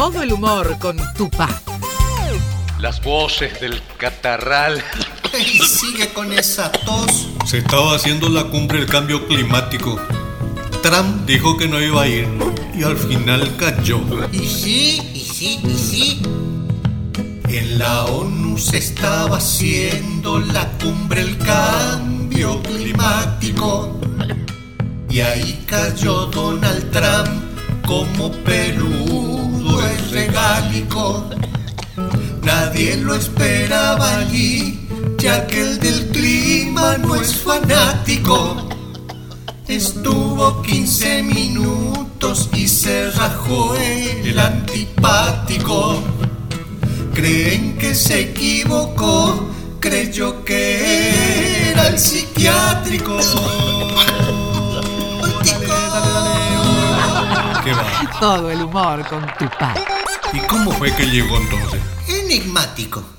Todo el humor con Tupac. Las voces del catarral. Y sigue con esa tos. Se estaba haciendo la cumbre del cambio climático. Trump dijo que no iba a ir y al final cayó. Y sí. En la ONU se estaba haciendo la cumbre del cambio climático. Y ahí cayó Donald Trump como peludo es regálico. Nadie lo esperaba allí, ya que el del clima no es fanático. Estuvo 15 minutos y se rajó el antipático. Creen que se equivocó, creyó que era el psiquiátrico. ¿Qué va? Todo el humor con Tupac. ¿Y cómo fue que llegó entonces? Enigmático.